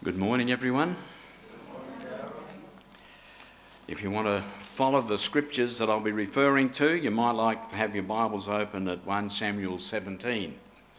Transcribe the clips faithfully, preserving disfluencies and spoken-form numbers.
Good morning, everyone. If you want to follow the scriptures that I'll be referring to, you might like to have your Bibles open at First Samuel seventeen.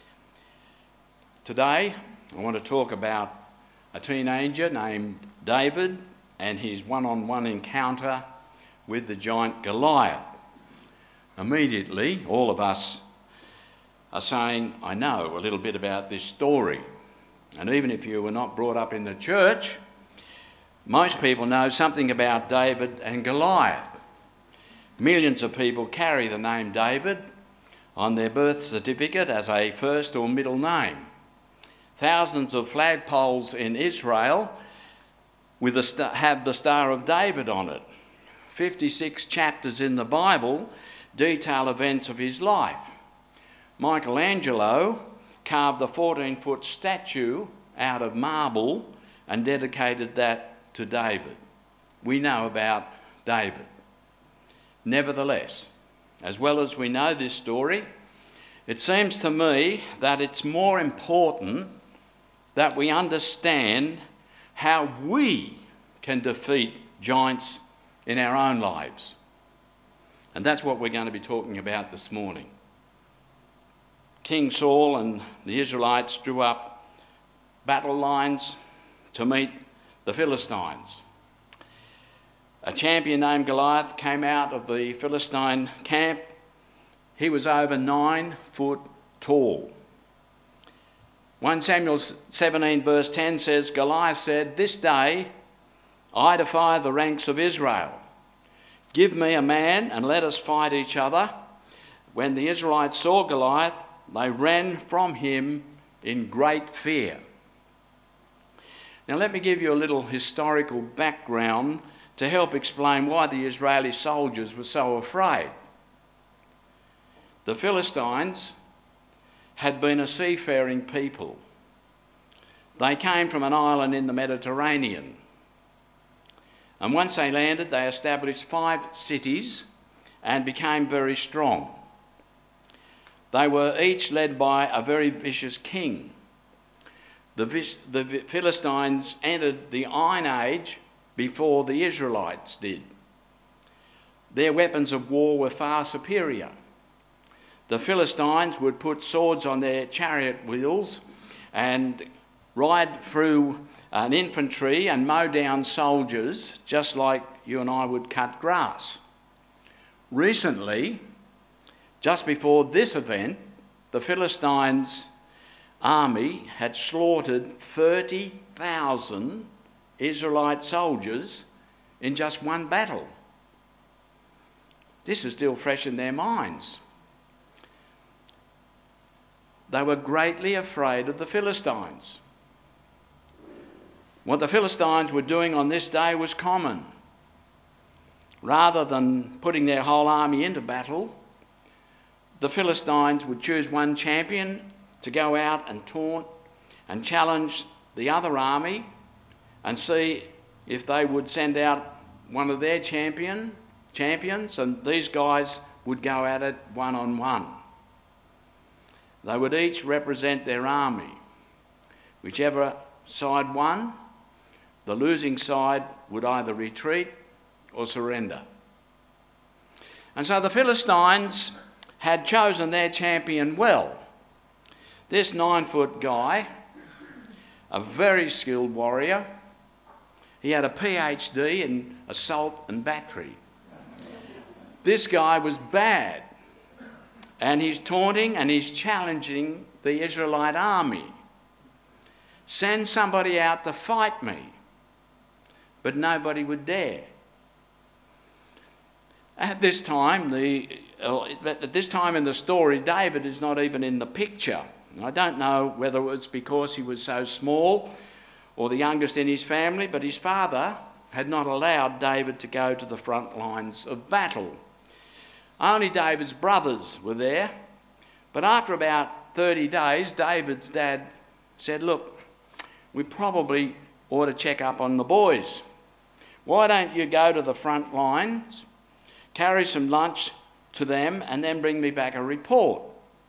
Today, I want to talk about a teenager named David and his one-on-one encounter with the giant Goliath. Immediately, all of us are saying, I know a little bit about this story. And even if you were not brought up in the church, most people know something about David and Goliath. Millions of people carry the name David on their birth certificate as a first or middle name. Thousands of flagpoles in Israel with a st- have the Star of David on it. fifty-six chapters in the Bible detail events of his life. Michelangelo carved a fourteen-foot statue out of marble and dedicated that to David. We know about David. Nevertheless, as well as we know this story, it seems to me that it's more important that we understand how we can defeat giants in our own lives. And that's what we're going to be talking about this morning. King Saul and the Israelites drew up battle lines to meet the Philistines. A champion named Goliath came out of the Philistine camp. He was over nine foot tall. First Samuel seventeen verse ten says, Goliath said, "This day I defy the ranks of Israel. Give me a man and let us fight each other." When the Israelites saw Goliath, they ran from him in great fear. Now let me give you a little historical background to help explain why the Israeli soldiers were so afraid. The Philistines had been a seafaring people. They came from an island in the Mediterranean. And once they landed, they established five cities and became very strong. They were each led by a very vicious king. The, the Philistines entered the Iron Age before the Israelites did. Their weapons of war were far superior. The Philistines would put swords on their chariot wheels and ride through an infantry and mow down soldiers just like you and I would cut grass. Recently, just before this event, the Philistines' army had slaughtered thirty thousand Israelite soldiers in just one battle. This is still fresh in their minds. They were greatly afraid of the Philistines. What the Philistines were doing on this day was common. Rather than putting their whole army into battle, the Philistines would choose one champion to go out and taunt and challenge the other army and see if they would send out one of their champion champions, and these guys would go at it one-on-one. They would each represent their army. Whichever side won, the losing side would either retreat or surrender. And so the Philistines had chosen their champion well. This nine-foot guy, a very skilled warrior, he had a P H D in assault and battery. This guy was bad, and he's taunting and he's challenging the Israelite army. Send somebody out to fight me. But nobody would dare. At this time, the At this time in the story, David is not even in the picture. I don't know whether it was because he was so small or the youngest in his family, but his father had not allowed David to go to the front lines of battle. Only David's brothers were there, but after about thirty days, David's dad said, "Look, we probably ought to check up on the boys. Why don't you go to the front lines, carry some lunch to them, and then bring me back a report?"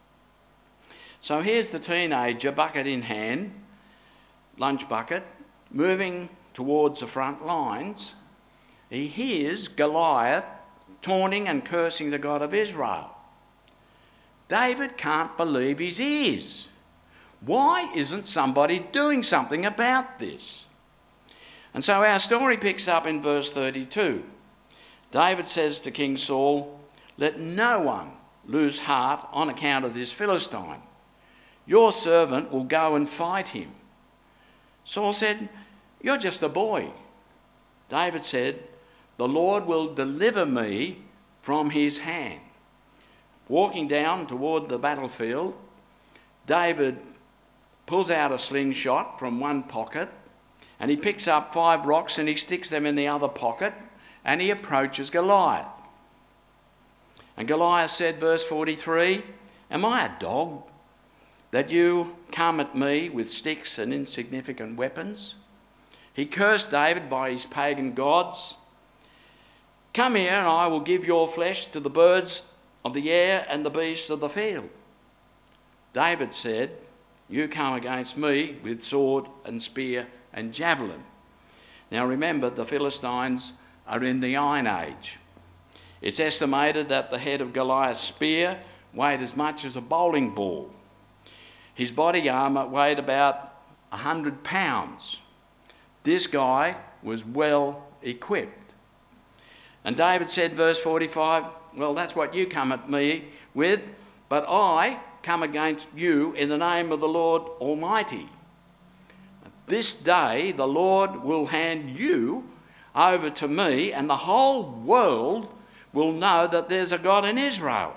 So here's the teenager, bucket in hand, lunch bucket, moving towards the front lines, he hears Goliath taunting and cursing the God of Israel. David can't believe his ears. Why isn't somebody doing something about this? And so our story picks up in verse thirty-two. David says to King Saul, "Let no one lose heart on account of this Philistine. Your servant will go and fight him." Saul said, "You're just a boy." David said, "The Lord will deliver me from his hand." Walking down toward the battlefield, David pulls out a slingshot from one pocket and he picks up five rocks and he sticks them in the other pocket and he approaches Goliath. And Goliath said, verse forty-three, "Am I a dog that you come at me with sticks and insignificant weapons?" He cursed David by his pagan gods. "Come here and I will give your flesh to the birds of the air and the beasts of the field." David said, "You come against me with sword and spear and javelin." Now remember, the Philistines are in the Iron Age. It's estimated that the head of Goliath's spear weighed as much as a bowling ball. His body armour weighed about one hundred pounds. This guy was well equipped. And David said, verse forty-five, "Well, that's what you come at me with, but I come against you in the name of the Lord Almighty. This day the Lord will hand you over to me, and the whole world will know that there's a God in Israel."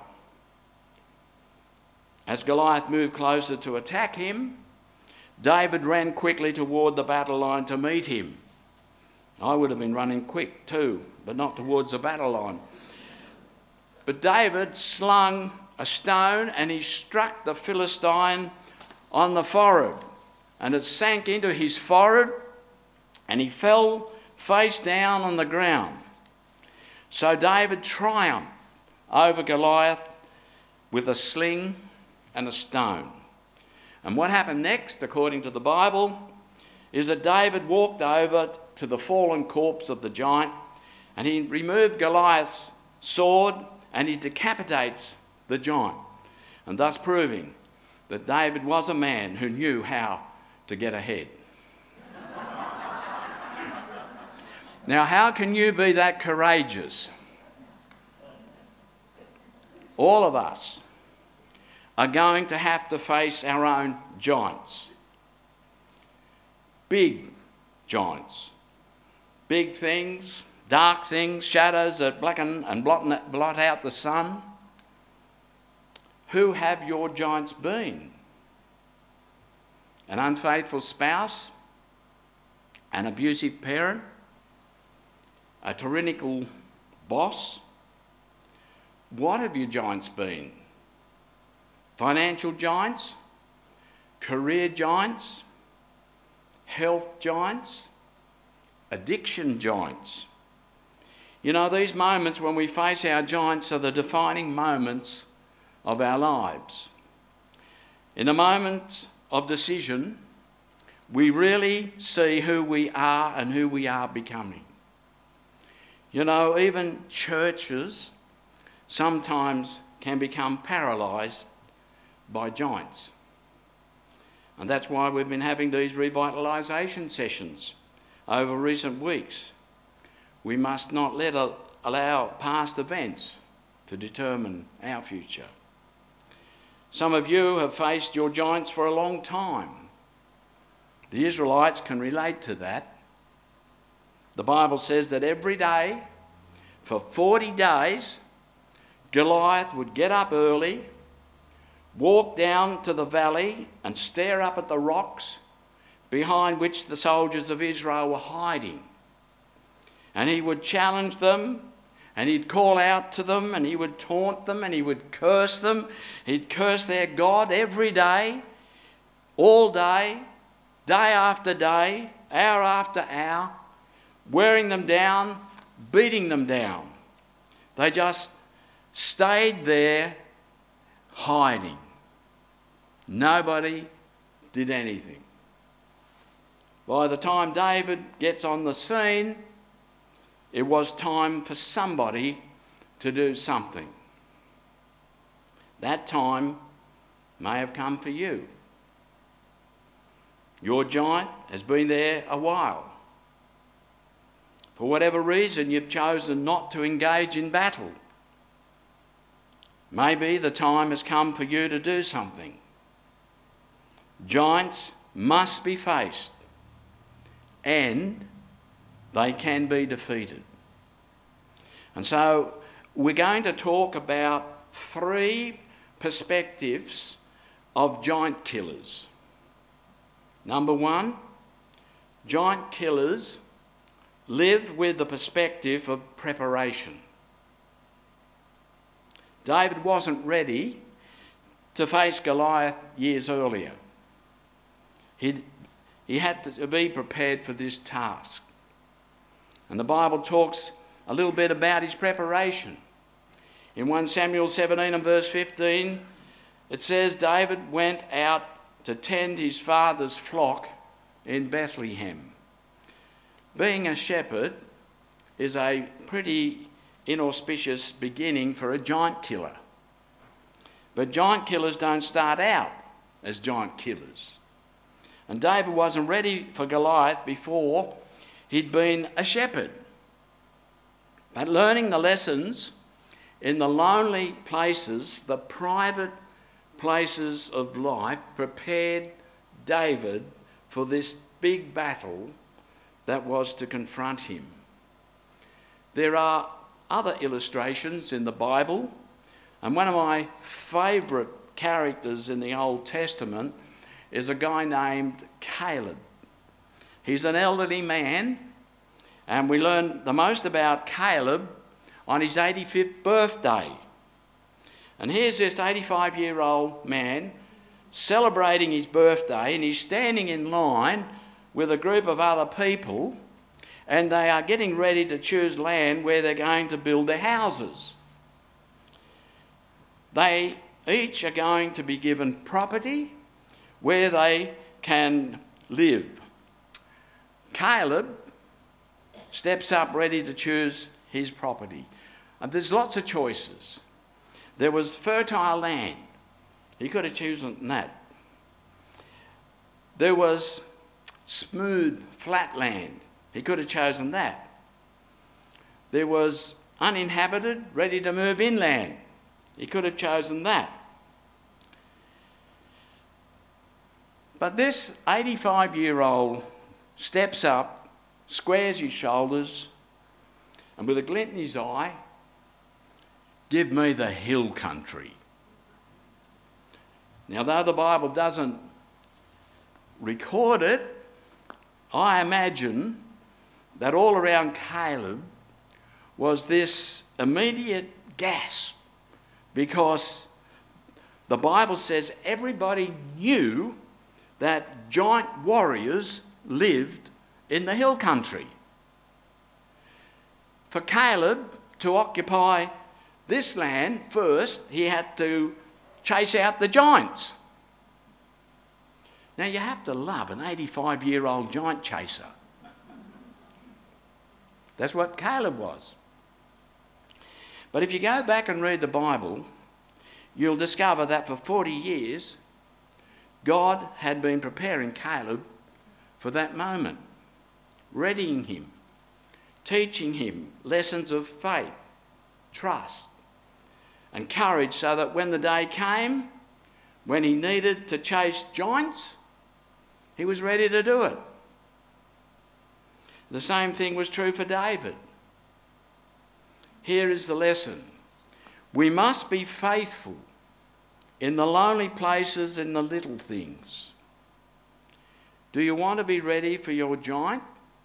As Goliath moved closer to attack him, David ran quickly toward the battle line to meet him. I would have been running quick too, but not towards the battle line. But David slung a stone and he struck the Philistine on the forehead, and it sank into his forehead and he fell face down on the ground. So David triumphed over Goliath with a sling and a stone. And what happened next, according to the Bible, is that David walked over to the fallen corpse of the giant and he removed Goliath's sword and he decapitates the giant, and thus proving that David was a man who knew how to get ahead. Now, how can you be that courageous? All of us are going to have to face our own giants. Big giants. Big things, dark things, shadows that blacken and blot, blot out the sun. Who have your giants been? An unfaithful spouse? An abusive parent? A tyrannical boss? What have your giants been? Financial giants? Career giants? Health giants? Addiction giants? You know, these moments when we face our giants are the defining moments of our lives. In the moments of decision, we really see who we are and who we are becoming. You know, even churches sometimes can become paralysed by giants. And that's why we've been having these revitalisation sessions over recent weeks. We must not let a, allow past events to determine our future. Some of you have faced your giants for a long time. The Israelites can relate to that. The Bible says that every day, for forty days, Goliath would get up early, walk down to the valley and stare up at the rocks behind which the soldiers of Israel were hiding. And he would challenge them, and he'd call out to them, and he would taunt them, and he would curse them. He'd curse their God every day, all day, day after day, hour after hour, wearing them down, beating them down. They just stayed there hiding. Nobody did anything. By the time David gets on the scene, it was time for somebody to do something. That time may have come for you. Your giant has been there a while. For whatever reason, you've chosen not to engage in battle. Maybe the time has come for you to do something. Giants must be faced, and they can be defeated. And so we're going to talk about three perspectives of giant killers. Number one, giant killers live with the perspective of preparation. David wasn't ready to face Goliath years earlier. He'd, he had to be prepared for this task. And the Bible talks a little bit about his preparation. In First Samuel seventeen and verse fifteen, it says David went out to tend his father's flock in Bethlehem. Being a shepherd is a pretty inauspicious beginning for a giant killer. But giant killers don't start out as giant killers. And David wasn't ready for Goliath before he'd been a shepherd. But learning the lessons in the lonely places, the private places of life, prepared David for this big battle that was to confront him. There are other illustrations in the Bible, and one of my favourite characters in the Old Testament is a guy named Caleb. He's an elderly man, and we learn the most about Caleb on his eighty-fifth birthday. And here's this eighty-five-year-old man celebrating his birthday, and he's standing in line with a group of other people, and they are getting ready to choose land where they're going to build their houses. They each are going to be given property where they can live. Caleb steps up ready to choose his property. And there's lots of choices. There was fertile land. He could have chosen that. There was smooth, flat land. He could have chosen that. There was uninhabited, ready to move inland. He could have chosen that. But this eighty-five-year-old steps up, squares his shoulders, and with a glint in his eye, give me the hill country. Now, though the Bible doesn't record it, I imagine that all around Caleb was this immediate gasp, because the Bible says everybody knew that giant warriors lived in the hill country. For Caleb to occupy this land first, he had to chase out the giants. Now, you have to love an eighty-five-year-old giant chaser. That's what Caleb was. But if you go back and read the Bible, you'll discover that for forty years, God had been preparing Caleb for that moment, readying him, teaching him lessons of faith, trust, and courage, so that when the day came, when he needed to chase giants, he was ready to do it. The same thing was true for David. Here is the lesson. We must be faithful in the lonely places and the little things. Do you want to be ready for your giant?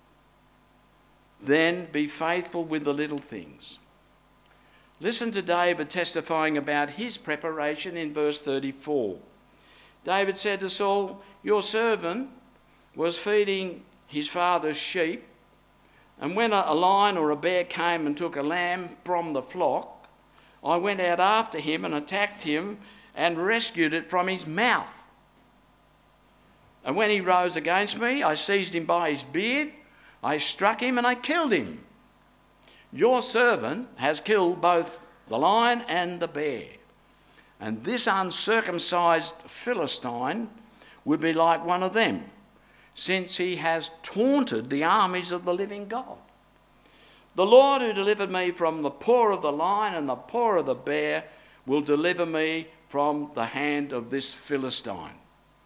Then be faithful with the little things. Listen to David testifying about his preparation in verse thirty-four. David said to Saul, "Your servant was feeding his father's sheep, and when a lion or a bear came and took a lamb from the flock, I went out after him and attacked him and rescued it from his mouth. And when he rose against me, I seized him by his beard, I struck him and I killed him. Your servant has killed both the lion and the bear. And this uncircumcised Philistine would be like one of them, since he has taunted the armies of the living God. The Lord who delivered me from the paw of the lion and the paw of the bear will deliver me from the hand of this Philistine.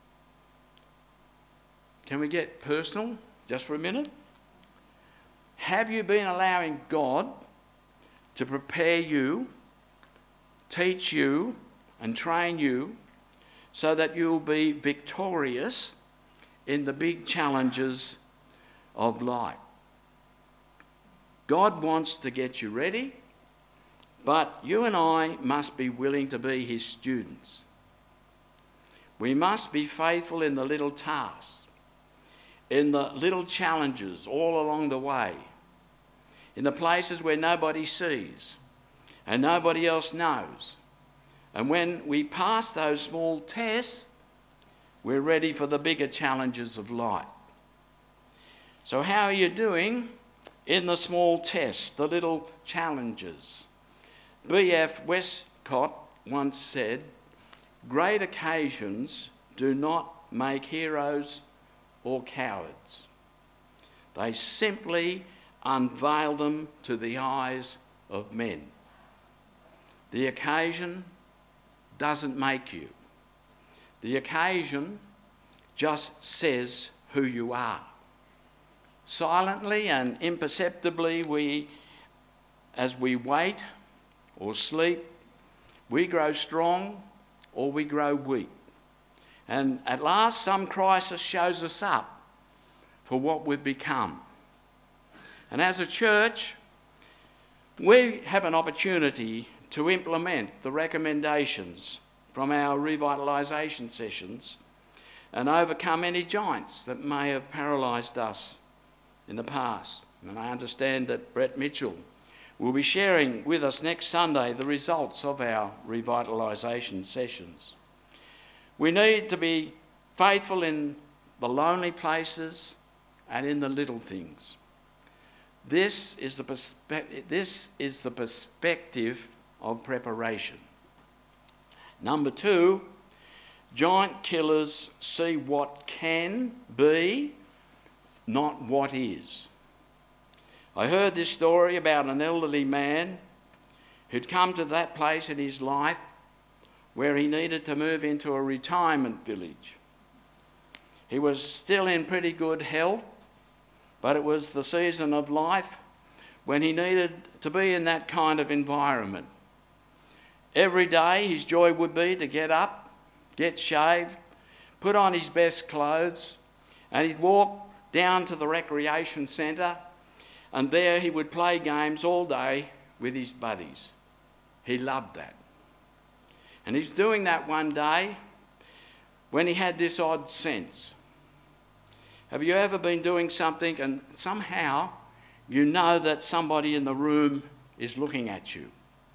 Can we get personal just for a minute? Have you been allowing God to prepare you, teach you, and train you so that you'll be victorious in the big challenges of life? God wants to get you ready, but you and I must be willing to be his students. We must be faithful in the little tasks, in the little challenges all along the way, in the places where nobody sees and nobody else knows. And when we pass those small tests, we're ready for the bigger challenges of life. So how are you doing in the small tests, the little challenges? B F Westcott once said, "Great occasions do not make heroes or cowards. They simply unveil them to the eyes of men." The occasion doesn't make you. The occasion just says who you are. Silently and imperceptibly, we, as we wait or sleep, we grow strong or we grow weak. And at last, some crisis shows us up for what we've become. And as a church, we have an opportunity to implement the recommendations from our revitalisation sessions and overcome any giants that may have paralysed us in the past. And I understand that Brett Mitchell will be sharing with us next Sunday the results of our revitalisation sessions. We need to be faithful in the lonely places and in the little things. This is the perspe- this is the perspective of preparation. Number two, giant killers see what can be, not what is. I heard this story about an elderly man who'd come to that place in his life where he needed to move into a retirement village. He was still in pretty good health, but it was the season of life when he needed to be in that kind of environment. Every day his joy would be to get up, get shaved, put on his best clothes, and he'd walk down to the recreation centre, and there he would play games all day with his buddies. He loved that. And he's doing that one day when he had this odd sense. Have you ever been doing something and somehow you know that somebody in the room is looking at you?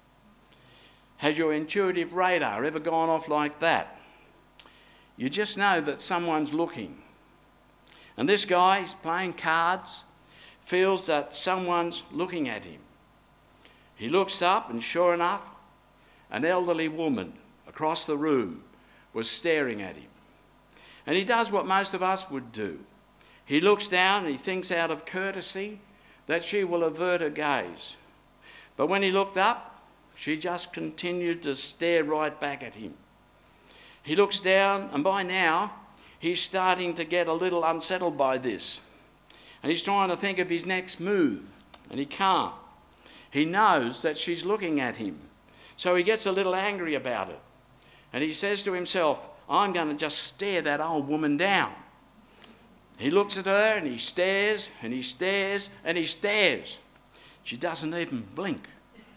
Has your intuitive radar ever gone off like that? You just know that someone's looking. And this guy, he's playing cards, feels that someone's looking at him. He looks up and sure enough, an elderly woman across the room was staring at him. And he does what most of us would do. He looks down and he thinks out of courtesy that she will avert her gaze. But when he looked up, she just continued to stare right back at him. He looks down, and by now, he's starting to get a little unsettled by this. And he's trying to think of his next move, and he can't. He knows that she's looking at him. So he gets a little angry about it. And he says to himself, I'm going to just stare that old woman down. He looks at her, and he stares, and he stares, and he stares. She doesn't even blink.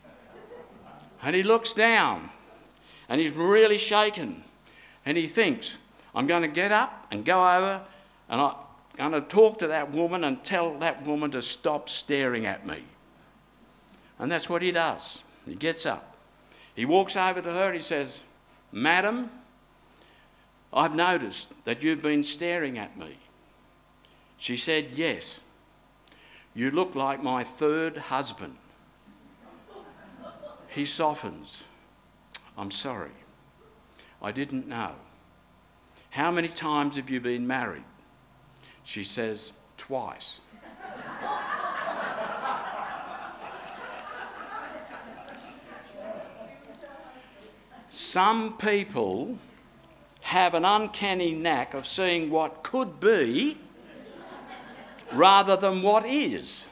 And he looks down and he's really shaken and he thinks, I'm going to get up and go over and I'm going to talk to that woman and tell that woman to stop staring at me. And that's what he does. He gets up. He walks over to her and he says, Madam, I've noticed that you've been staring at me. She said, yes. You look like my third husband. He softens. I'm sorry. I didn't know. How many times have you been married? She says, twice. Some people have an uncanny knack of seeing what could be rather than what is.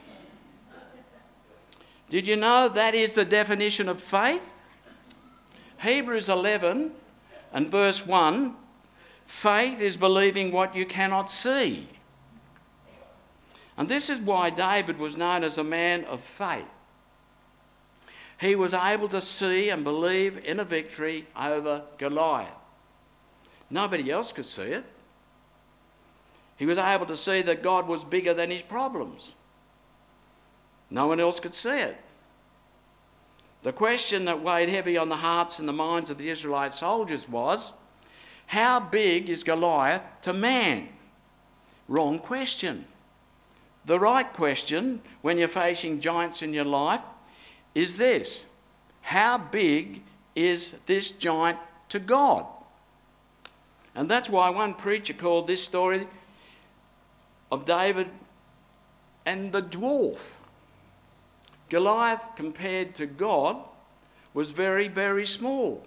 Did you know that is the definition of faith? Hebrews eleven and verse one, faith is believing what you cannot see. And this is why David was known as a man of faith. He was able to see and believe in a victory over Goliath. Nobody else could see it. He was able to see that God was bigger than his problems. No one else could see it. The question that weighed heavy on the hearts and the minds of the Israelite soldiers was, how big is Goliath to man? Wrong question. The right question when you're facing giants in your life is this: how big is this giant to God? And that's why one preacher called this story of David and the dwarf. Goliath, compared to God, was very, very small.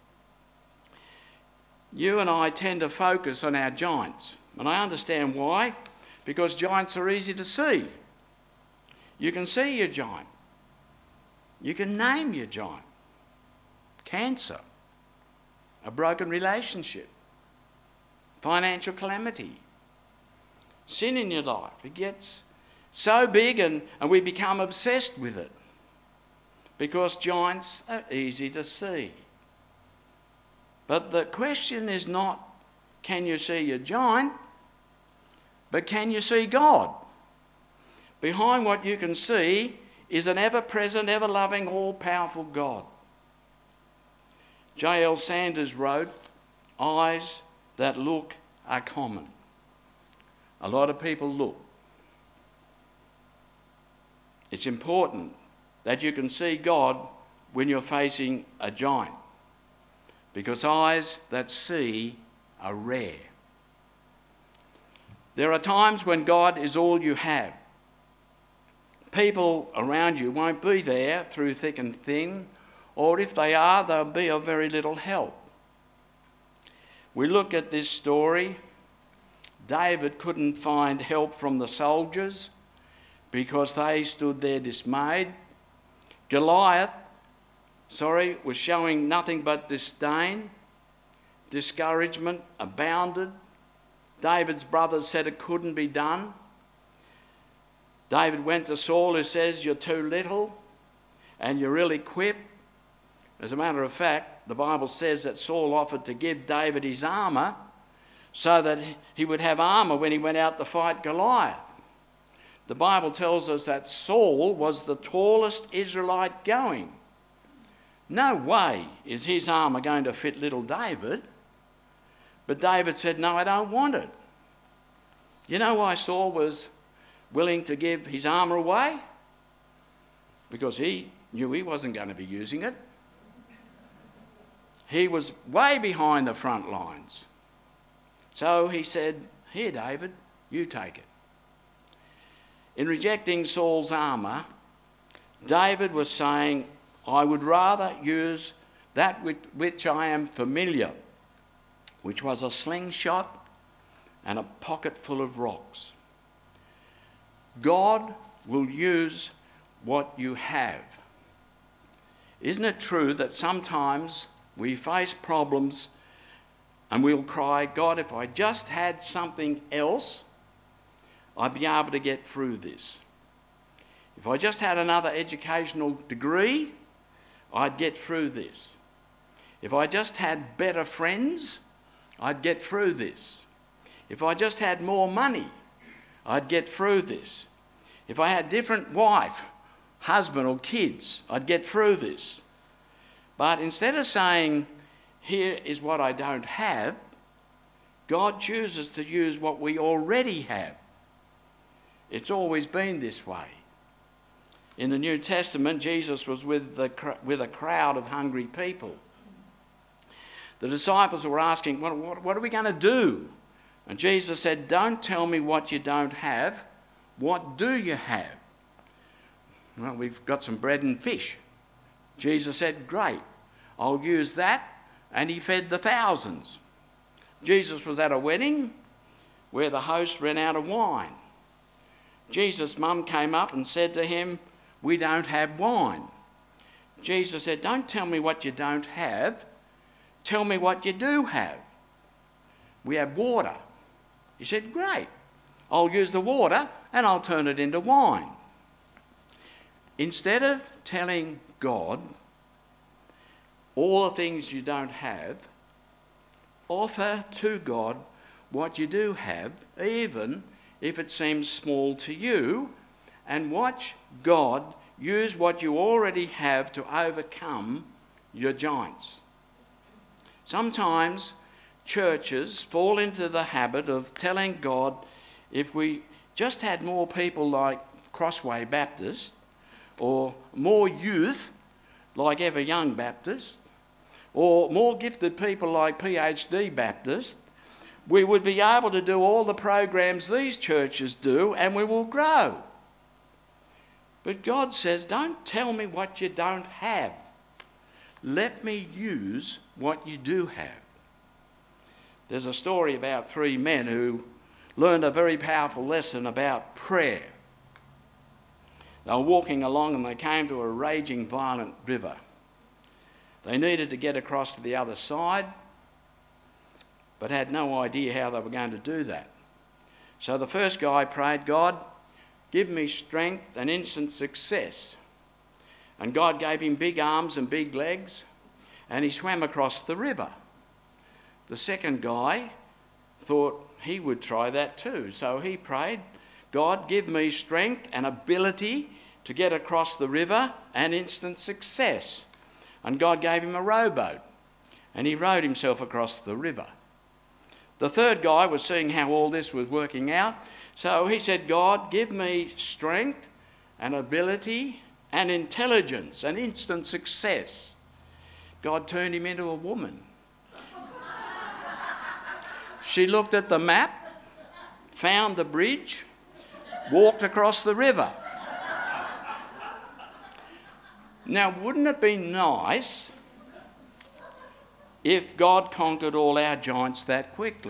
You and I tend to focus on our giants, and I understand why, because giants are easy to see. You can see your giant. You can name your giant. Cancer, a broken relationship, financial calamity, sin in your life. It gets so big and, and we become obsessed with it because giants are easy to see. But the question is not, can you see your giant, but can you see God? Behind what you can see is an ever-present, ever-loving, all-powerful God. J L Sanders wrote, eyes that look are common. A lot of people look. It's important that you can see God when you're facing a giant, because eyes that see are rare. There are times when God is all you have. People around you won't be there through thick and thin, or if they are, they'll be of very little help. We look at this story. David couldn't find help from the soldiers because they stood there dismayed. Goliath, sorry, was showing nothing but disdain. Discouragement abounded. David's brothers said it couldn't be done. David went to Saul, who says, you're too little and you're ill-equipped. As a matter of fact, the Bible says that Saul offered to give David his armour so that he would have armour when he went out to fight Goliath. The Bible tells us that Saul was the tallest Israelite going. No way is his armour going to fit little David. But David said, no, I don't want it. You know why Saul was willing to give his armour away? Because he knew he wasn't going to be using it. He was way behind the front lines. So he said, here, David, you take it. In rejecting Saul's armour, David was saying, I would rather use that with which I am familiar, which was a slingshot and a pocket full of rocks. God will use what you have. Isn't it true that sometimes we face problems and we'll cry, God, if I just had something else, I'd be able to get through this. If I just had another educational degree, I'd get through this. If I just had better friends, I'd get through this. If I just had more money, I'd get through this. If I had different wife, husband or kids, I'd get through this. But instead of saying, here is what I don't have, God chooses to use what we already have. It's always been this way. In the New Testament, Jesus was with, the, with a crowd of hungry people. The disciples were asking, what, what, what are we going to do? And Jesus said, don't tell me what you don't have. What do you have? Well, we've got some bread and fish. Jesus said, great, I'll use that. And he fed the thousands. Jesus was at a wedding where the host ran out of wine. Jesus' mum came up and said to him, we don't have wine. Jesus said, don't tell me what you don't have. Tell me what you do have. We have water. He said, great, I'll use the water and I'll turn it into wine. Instead of telling God all the things you don't have, offer to God what you do have, even if it seems small to you, and watch God use what you already have to overcome your giants. Sometimes churches fall into the habit of telling God, if we just had more people like Crossway Baptist, or more youth like Ever Young Baptist, or more gifted people like P H D Baptist, we would be able to do all the programs these churches do and we will grow. But God says, don't tell me what you don't have. Let me use what you do have. There's a story about three men who learned a very powerful lesson about prayer. They were walking along and they came to a raging, violent river. They needed to get across to the other side, but had no idea how they were going to do that. So the first guy prayed, God, give me strength and instant success. And God gave him big arms and big legs, and he swam across the river. The second guy thought he would try that too. So he prayed, God, give me strength and ability to get across the river and instant success. And God gave him a rowboat, and he rowed himself across the river. The third guy was seeing how all this was working out, so he said, God, give me strength and ability and intelligence and instant success. God turned him into a woman. She looked at the map, found the bridge, walked across the river. Now, wouldn't it be nice if God conquered all our giants that quickly?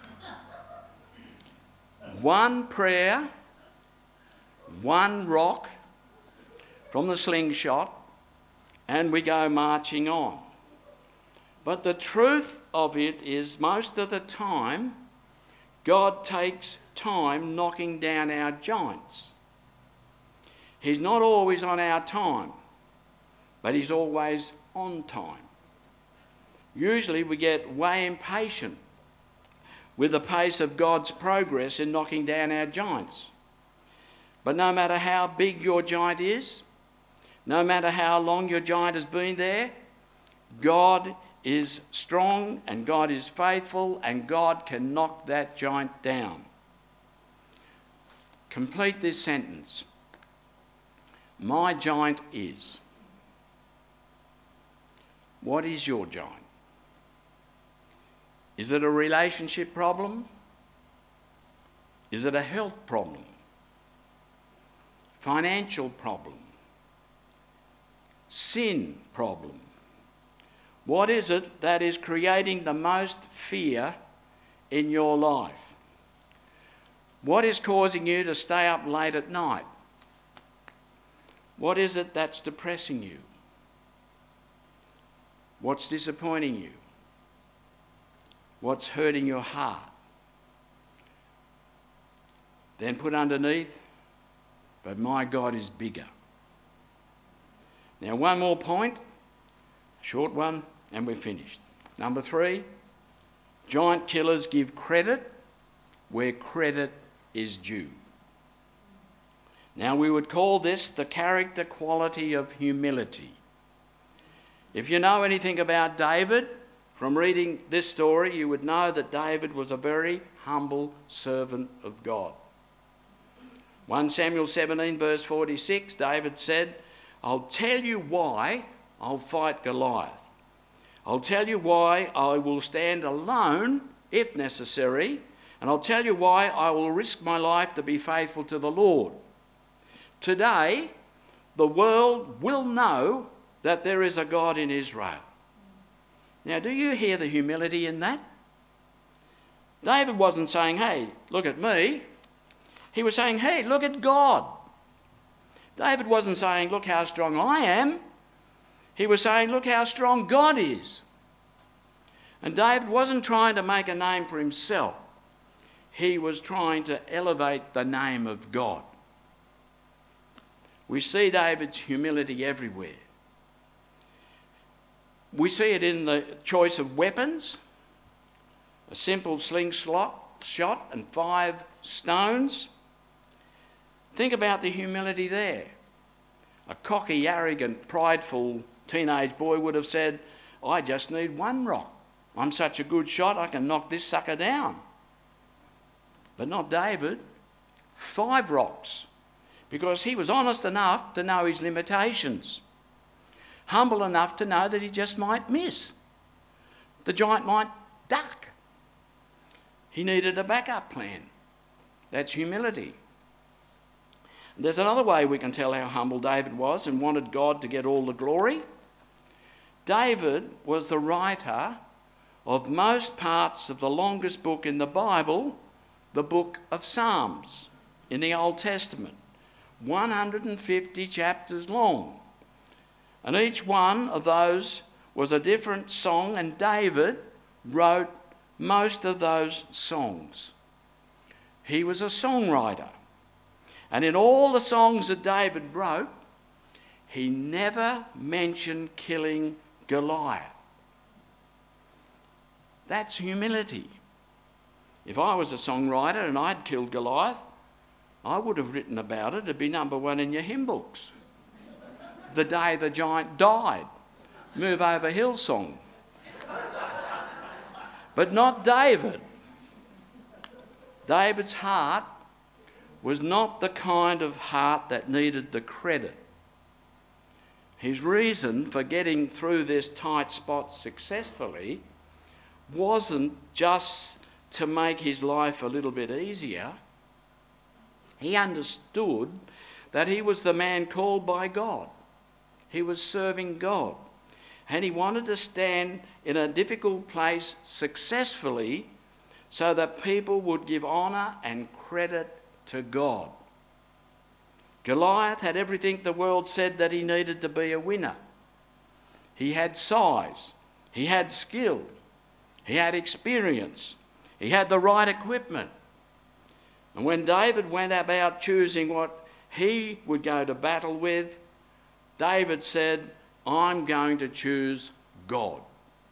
One prayer, one rock from the slingshot, and we go marching on. But the truth of it is, most of the time, God takes time knocking down our giants. He's not always on our time, but he's always on time. Usually we get way impatient with the pace of God's progress in knocking down our giants. But no matter how big your giant is, no matter how long your giant has been there, God is strong and God is faithful and God can knock that giant down. Complete this sentence. My giant is. What is your giant? Is it a relationship problem? Is it a health problem? Financial problem? Sin problem? What is it that is creating the most fear in your life? What is causing you to stay up late at night? What is it that's depressing you? What's disappointing you? What's hurting your heart? Then put underneath, but my God is bigger. Now, one more point, a short one, and we're finished. Number three, giant killers give credit where credit is due. Now, we would call this the character quality of humility. If you know anything about David, from reading this story, you would know that David was a very humble servant of God. First Samuel seventeen verse forty-six, David said, I'll tell you why I'll fight Goliath. I'll tell you why I will stand alone if necessary, and I'll tell you why I will risk my life to be faithful to the Lord. Today, the world will know that there is a God in Israel. Now, do you hear the humility in that? David wasn't saying, hey, look at me. He was saying, hey, look at God. David wasn't saying, look how strong I am. He was saying, look how strong God is. And David wasn't trying to make a name for himself. He was trying to elevate the name of God. We see David's humility everywhere. We see it in the choice of weapons, a simple slingshot shot and five stones. Think about the humility there. A cocky, arrogant, prideful teenage boy would have said, I just need one rock. I'm such a good shot, I can knock this sucker down. But not David. Five rocks. Because he was honest enough to know his limitations. Humble enough to know that he just might miss. The giant might duck. He needed a backup plan. That's humility. There's another way we can tell how humble David was and wanted God to get all the glory. David was the writer of most parts of the longest book in the Bible, the book of Psalms in the Old Testament. one hundred fifty chapters long. And each one of those was a different song, and David wrote most of those songs. He was a songwriter. And in all the songs that David wrote, he never mentioned killing Goliath. That's humility. If I was a songwriter and I'd killed Goliath, I would have written about it. It'd be number one in your hymn books. The day the giant died. Move over hill song. But not David. David's heart was not the kind of heart that needed the credit. His reason for getting through this tight spot successfully wasn't just to make his life a little bit easier. He understood that he was the man called by God. He was serving God. And he wanted to stand in a difficult place successfully so that people would give honour and credit to God. Goliath had everything the world said that he needed to be a winner. He had size. He had skill. He had experience. He had the right equipment. And when David went about choosing what he would go to battle with, David said, I'm going to choose God.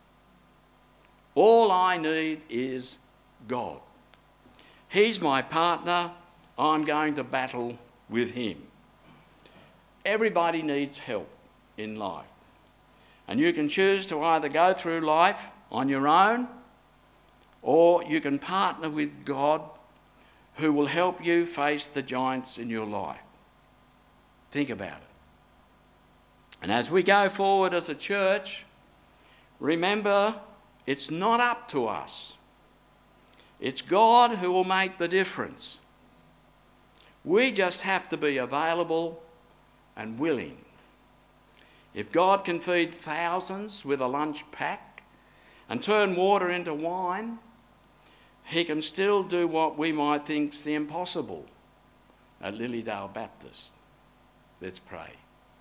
All I need is God. He's my partner. I'm going to battle with him. Everybody needs help in life. And you can choose to either go through life on your own, or you can partner with God who will help you face the giants in your life. Think about it. And as we go forward as a church, remember, it's not up to us. It's God who will make the difference. We just have to be available and willing. If God can feed thousands with a lunch pack and turn water into wine, he can still do what we might think's the impossible at Lilydale Baptist. Let's pray.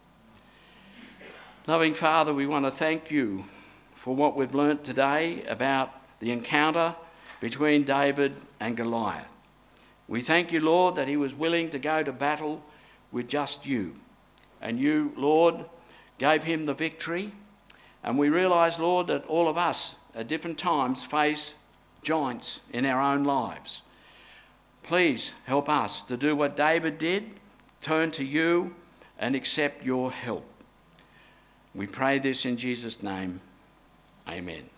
Loving Father, we want to thank you for what we've learnt today about the encounter between David and Goliath. We thank you, Lord, that he was willing to go to battle with just you. And you, Lord, gave him the victory. And we realise, Lord, that all of us at different times face giants in our own lives. Please help us to do what David did, turn to you and accept your help. We pray this in Jesus' name. Amen.